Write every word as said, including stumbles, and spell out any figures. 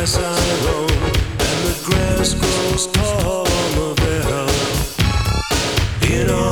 as I roam, and the grass grows tall.